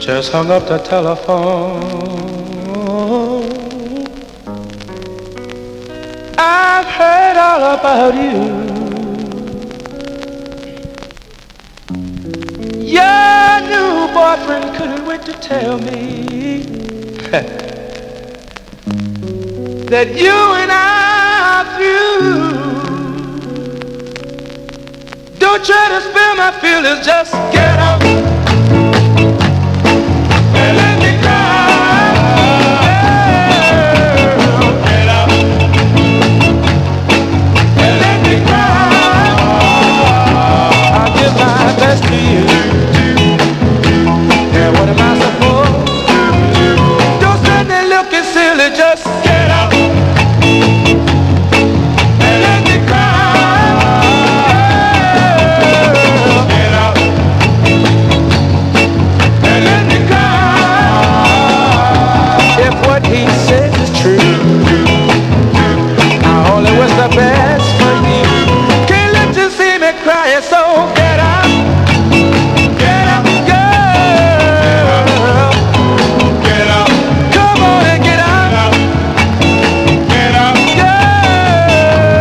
just hung up the telephone. I've heard all about you. Your new boyfriend couldn't wait to tell me that you and I are through. Don't try to spell my feelings, just get